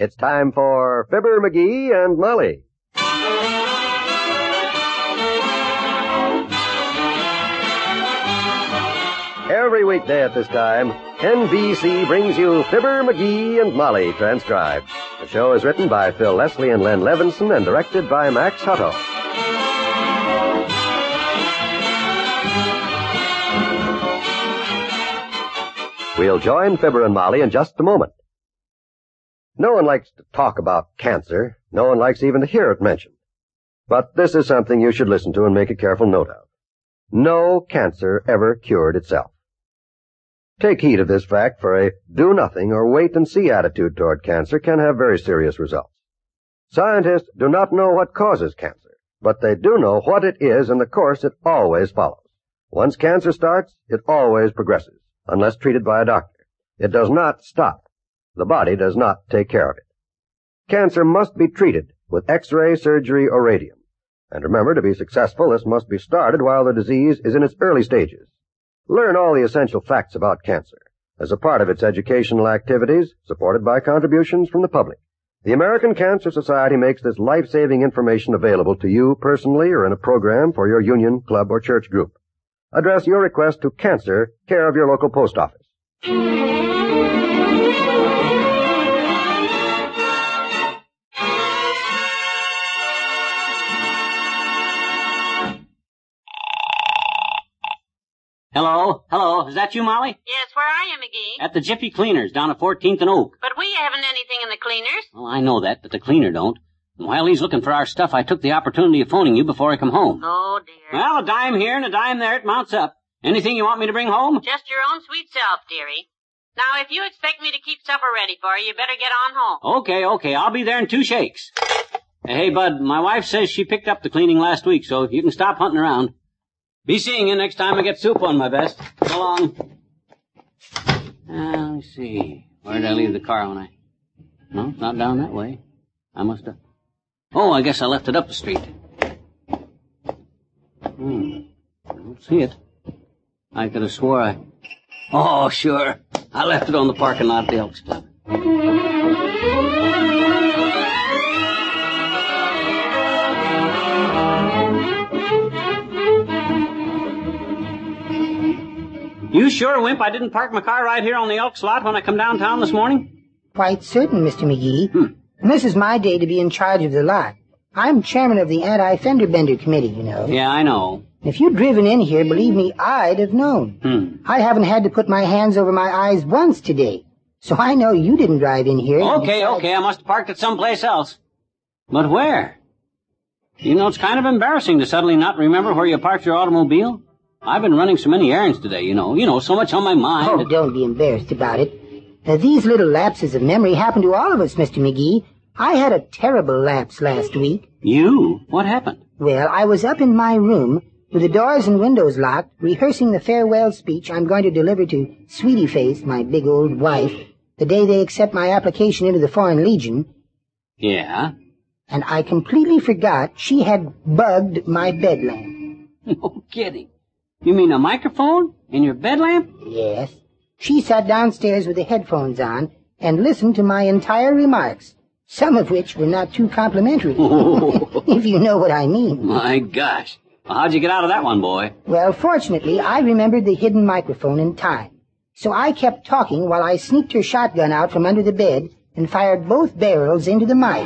It's time for Fibber, McGee, and Molly. Every weekday at this time, NBC brings you Fibber, McGee, and Molly transcribed. The show is written by Phil Leslie and Len Levinson and directed by Max Hutto. We'll join Fibber and Molly in just a moment. No one likes to talk about cancer. No one likes even to hear it mentioned. But this is something you should listen to and make a careful note of. No cancer ever cured itself. Take heed of this fact, for a do-nothing or wait-and-see attitude toward cancer can have very serious results. Scientists do not know what causes cancer, but they do know what it is and the course it always follows. Once cancer starts, it always progresses, unless treated by a doctor. It does not stop. The body does not take care of it. Cancer must be treated with X-ray, surgery, or radium. And remember, to be successful, this must be started while the disease is in its early stages. Learn all the essential facts about cancer as a part of its educational activities, supported by contributions from the public. The American Cancer Society makes this life-saving information available to you personally or in a program for your union, club, or church group. Address your request to Cancer, care of your local post office. Hello, is that you, Molly? Yes, where are you, McGee? At the Jiffy Cleaners down at 14th and Oak. But we haven't anything in the cleaners. Well, I know that, but the cleaner don't. And while he's looking for our stuff, I took the opportunity of phoning you before I come home. Oh, dear. Well, a dime here and a dime there, it mounts up. Anything you want me to bring home? Just your own sweet self, dearie. Now, if you expect me to keep supper ready for you, better get on home. Okay, I'll be there in 2 shakes. Hey, Bud, my wife says she picked up the cleaning last week, so you can stop hunting around. Be seeing you next time I get soup on my vest. So long. Let me see. Where did I leave the car when No, it's not down that way. I must have... Oh, I guess I left it up the street. I don't see it. I could have swore I... Oh, sure. I left it on the parking lot at the Elks Club. You sure, Wimp, I didn't park my car right here on the Elks lot when I come downtown this morning? Quite certain, Mr. McGee. And this is my day to be in charge of the lot. I'm chairman of the Anti-Fender Bender Committee, you know. Yeah, I know. If you'd driven in here, believe me, I'd have known. I haven't had to put my hands over my eyes once today. So I know you didn't drive in here. Okay, I must have parked it someplace else. But where? You know, it's kind of embarrassing to suddenly not remember where you parked your automobile. I've been running so many errands today, you know, so much on my mind. Oh, don't be embarrassed about it. These little lapses of memory happen to all of us, Mr. McGee. I had a terrible lapse last week. You? What happened? Well, I was up in my room with the doors and windows locked, rehearsing the farewell speech I'm going to deliver to Sweetie Face, my big old wife, the day they accept my application into the Foreign Legion. Yeah? And I completely forgot she had bugged my bed lamp. No kidding. You mean a microphone in your bed lamp? Yes. She sat downstairs with the headphones on and listened to my entire remarks, some of which were not too complimentary, if you know what I mean. My gosh. Well, how'd you get out of that one, boy? Well, fortunately, I remembered the hidden microphone in time. So I kept talking while I sneaked her shotgun out from under the bed and fired both barrels into the mic.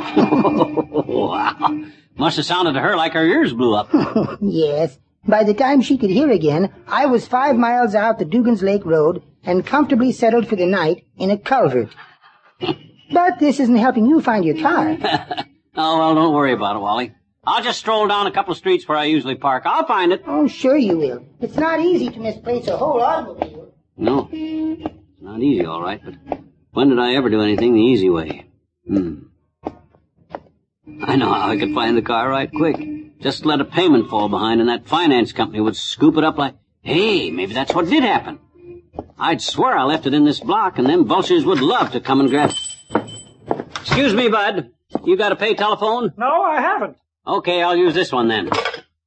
Wow. Must have sounded to her like her ears blew up. Yes. By the time she could hear again, I was 5 miles out the Dugan's Lake Road and comfortably settled for the night in a culvert. But this isn't helping you find your car. Oh, well, don't worry about it, Wally. I'll just stroll down a couple of streets where I usually park. I'll find it. Oh, sure you will. It's not easy to misplace a whole automobile. No, it's not easy, all right, but when did I ever do anything the easy way? I know how I could find the car right quick. Just let a payment fall behind and that finance company would scoop it up like, hey, maybe that's what did happen. I'd swear I left it in this block and them vultures would love to come and grab it. Excuse me, Bud. You got a pay telephone? No, I haven't. Okay, I'll use this one then.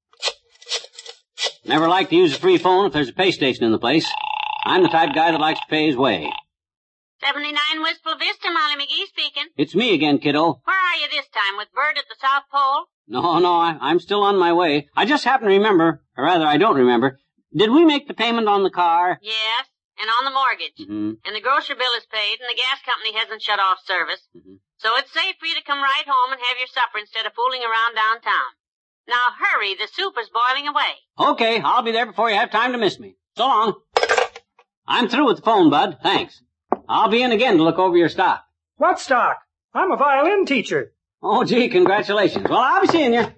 Never like to use a free phone if there's a pay station in the place. I'm the type of guy that likes to pay his way. 79 Wistful Vista, Molly McGee speaking. It's me again, kiddo. Where are you this time, with Bert at the South Pole? No, I'm still on my way. I just happen to remember, or rather I don't remember. Did we make the payment on the car? Yes, and on the mortgage. Mm-hmm. And the grocery bill is paid, and the gas company hasn't shut off service. Mm-hmm. So it's safe for you to come right home and have your supper instead of fooling around downtown. Now hurry, the soup is boiling away. Okay, I'll be there before you have time to miss me. So long. I'm through with the phone, Bud. Thanks. I'll be in again to look over your stock. What stock? I'm a violin teacher. Oh, gee, congratulations. Well, I'll be seeing you.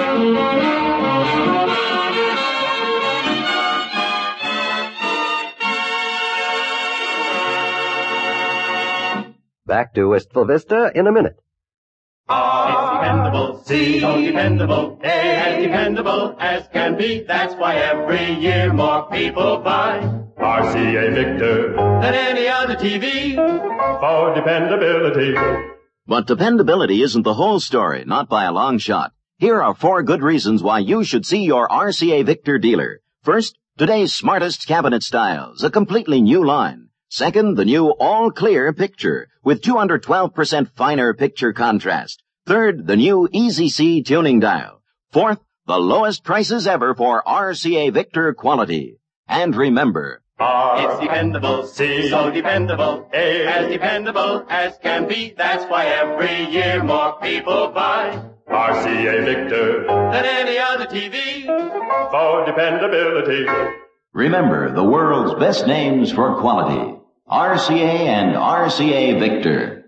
Back to Wistful Vista in a minute. It's dependable, C, so dependable, A, as dependable as can be. That's why every year more people buy RCA Victor than any other TV for dependability. But dependability isn't the whole story, not by a long shot. Here are 4 good reasons why you should see your RCA Victor dealer. First, today's smartest cabinet styles, a completely new line. Second, the new all-clear picture with 212% finer picture contrast. Third, the new Easy C tuning dial. Fourth, the lowest prices ever for RCA Victor quality. And remember, It's dependable, C, so dependable, A, as can be. That's why every year more people buy RCA Victor than any other TV for dependability. remember the world's best names for quality. RCA and RCA Victor.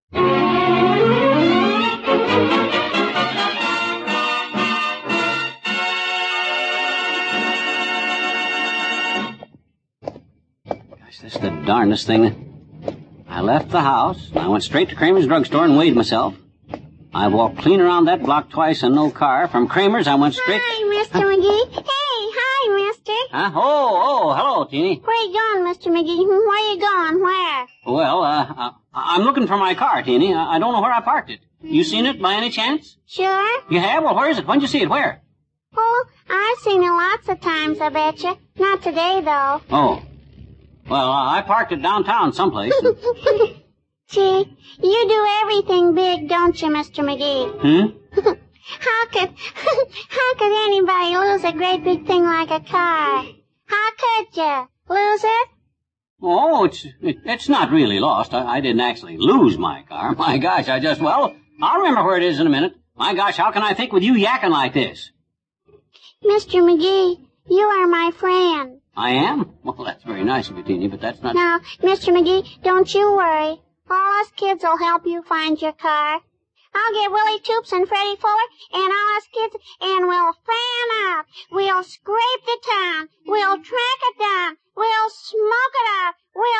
Gosh, this is the darndest thing. I left the house, and I went straight to Kramer's drugstore and weighed myself. I walked clean around that block twice in no car. From Kramer's, I went straight... Hi, Mr. McGee. Hey, hi, mister. Huh? Oh, hello, Teeny. Where you going, Mr. McGee? Where you going? Where? Well, I'm looking for my car, Teeny. I don't know where I parked it. You seen it by any chance? Sure. You have? Well, where is it? When'd you see it? Where? Oh, I've seen it lots of times, I betcha. Not today, though. Oh. Well, I parked it downtown someplace. Gee, you do everything big, don't you, Mr. McGee? How could anybody lose a great big thing like a car? How could you? Lose it? Oh, it's not really lost. I didn't actually lose my car. My gosh, I'll remember where it is in a minute. My gosh, how can I think with you yakking like this? Mr. McGee, you are my friend. I am? Well, that's very nice of you, Teeny, but that's not... Now, Mr. McGee, don't you worry. All us kids will help you find your car. I'll get Willie Toops and Freddie Fuller and all us kids, and we'll fan out. We'll scrape the town. We'll track it down. We'll smoke it out.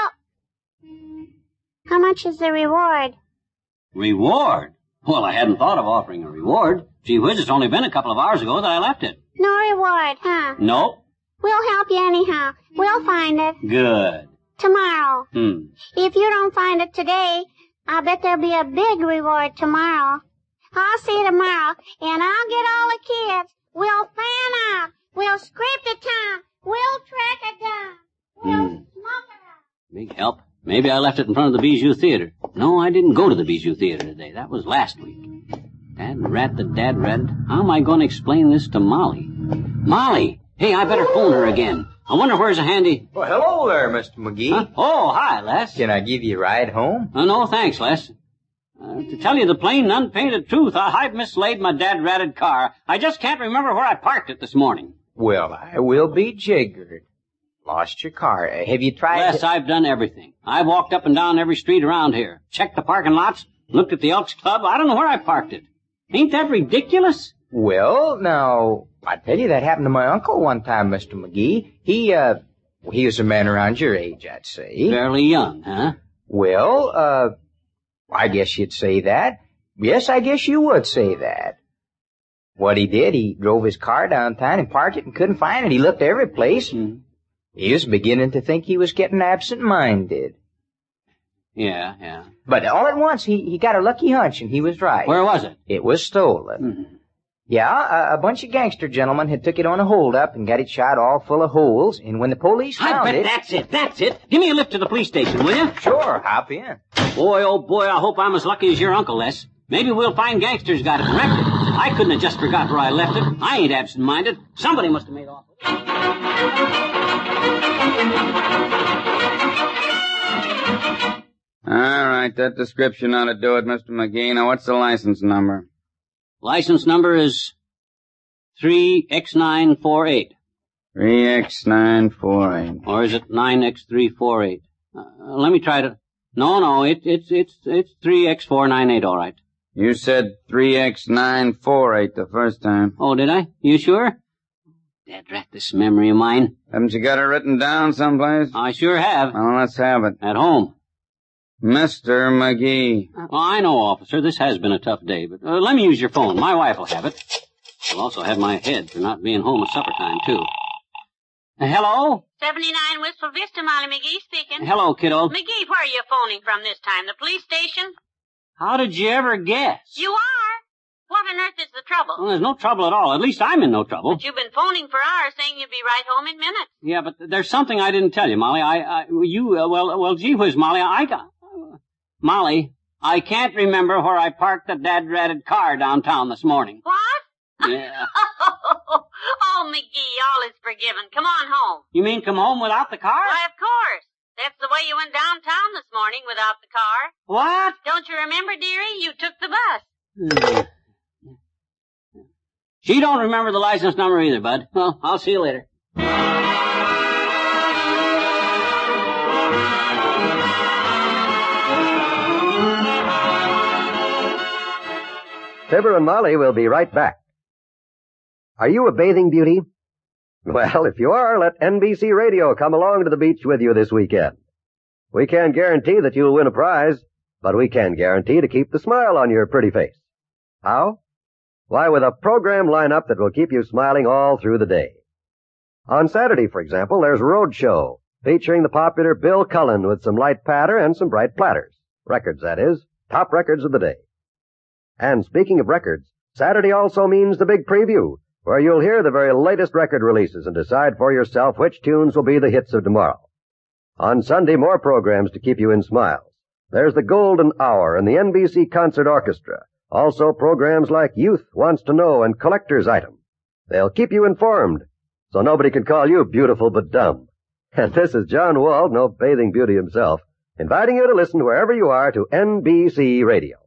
How much is the reward? Reward? Well, I hadn't thought of offering a reward. Gee whiz, it's only been a couple of hours ago that I left it. No reward, huh? Nope. We'll help you anyhow. We'll find it. Good. Tomorrow. If you don't find it today, I'll bet there'll be a big reward tomorrow. I'll see you tomorrow, and I'll get all the kids. We'll fan out. We'll scrape the town. We'll track it down. We'll smoke it out. Big help. Maybe I left it in front of the Bijou Theater. No, I didn't go to the Bijou Theater today. That was last week. Dad rat. How am I going to explain this to Molly? Molly! Hey, I better phone her again. I wonder where's a handy... Well, hello there, Mr. McGee. Huh? Oh, hi, Les. Can I give you a ride home? No, thanks, Les. To tell you the plain, unpainted truth, I've mislaid my dad-ratted car. I just can't remember where I parked it this morning. Well, I will be jiggered. Lost your car. Have you tried... Les, I've done everything. I've walked up and down every street around here. Checked the parking lots. Looked at the Elks Club. I don't know where I parked it. Ain't that ridiculous? Well, now, I tell you, that happened to my uncle one time, Mr. McGee. He was a man around your age, I'd say. Fairly young, huh? Well, I guess you'd say that. Yes, I guess you would say that. What he did, he drove his car downtown and parked it and couldn't find it. He looked every place. He was beginning to think he was getting absent-minded. Yeah. But all at once, he got a lucky hunch, and he was right. Where was it? It was stolen. Yeah, a bunch of gangster gentlemen had took it on a hold-up and got it shot all full of holes, and when the police found it... That's it. Give me a lift to the police station, will you? Sure, hop in. Boy, oh boy, I hope I'm as lucky as your uncle, Les. Maybe we'll find gangsters got it corrected. I couldn't have just forgot where I left it. I ain't absent-minded. Somebody must have made off. All right, that description ought to do it, Mr. McGee. Now, what's the license number? License number is 3X948. 3X948. Or is it 9X348? Let me try to... No, it's 3X498, all right. You said 3X948 the first time. Oh, did I? You sure? Dad, rat this memory of mine. Haven't you got it written down someplace? I sure have. Well, let's have it. At home. Mr. McGee. Well, I know, officer. This has been a tough day, but let me use your phone. My wife will have it. She'll also have my head for not being home at supper time, too. Hello? 79 Wistful Vista, Molly McGee speaking. Hello, kiddo. McGee, where are you phoning from this time? The police station? How did you ever guess? You are? What on earth is the trouble? Well, there's no trouble at all. At least I'm in no trouble. But you've been phoning for hours saying you'd be right home in minutes. Yeah, but there's something I didn't tell you, Molly. Gee whiz, Molly, Molly, I can't remember where I parked the dad-ratted car downtown this morning. What? Yeah. Oh, McGee, all is forgiven. Come on home. You mean come home without the car? Why, of course. That's the way you went downtown this morning without the car. What? Don't you remember, dearie? You took the bus. She don't remember the license number either, bud. Well, I'll see you later. Fibber and Molly will be right back. Are you a bathing beauty? Well, if you are, let NBC Radio come along to the beach with you this weekend. We can't guarantee that you'll win a prize, but we can guarantee to keep the smile on your pretty face. How? Why, with a program lineup that will keep you smiling all through the day. On Saturday, for example, there's Roadshow, featuring the popular Bill Cullen with some light patter and some bright platters. Records, that is. Top records of the day. And speaking of records, Saturday also means the big preview, where you'll hear the very latest record releases and decide for yourself which tunes will be the hits of tomorrow. On Sunday, more programs to keep you in smiles. There's the Golden Hour and the NBC Concert Orchestra. Also programs like Youth Wants to Know and Collector's Item. They'll keep you informed, so nobody can call you beautiful but dumb. And this is John Wald, no bathing beauty himself, inviting you to listen wherever you are to NBC Radio.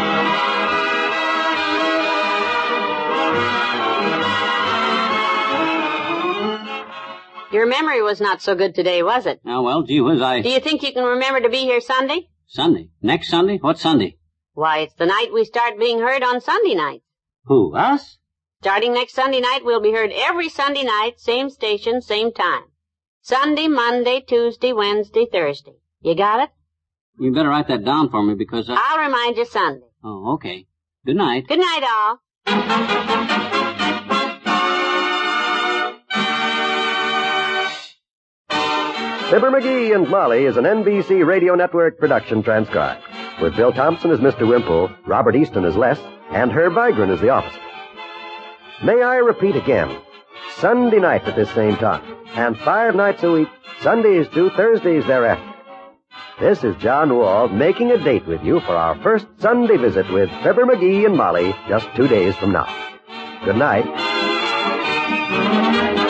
Your memory was not so good today, was it? Oh, well, gee whiz, Do you think you can remember to be here Sunday? Sunday? Next Sunday? What Sunday? Why, it's the night we start being heard on Sunday nights. Who, us? Starting next Sunday night, we'll be heard every Sunday night, same station, same time. Sunday, Monday, Tuesday, Wednesday, Thursday. You got it? You better write that down for me because I'll remind you Sunday. Oh, okay. Good night. Good night, all. Fibber McGee and Molly is an NBC Radio Network production transcribed, with Bill Thompson as Mr. Wimple, Robert Easton as Les, and Herb Vigran as the officer. May I repeat again, Sunday night at this same time, and 5 nights a week, Sundays to Thursdays thereafter. This is John Wald making a date with you for our first Sunday visit with Fibber McGee and Molly just 2 days from now. Good night.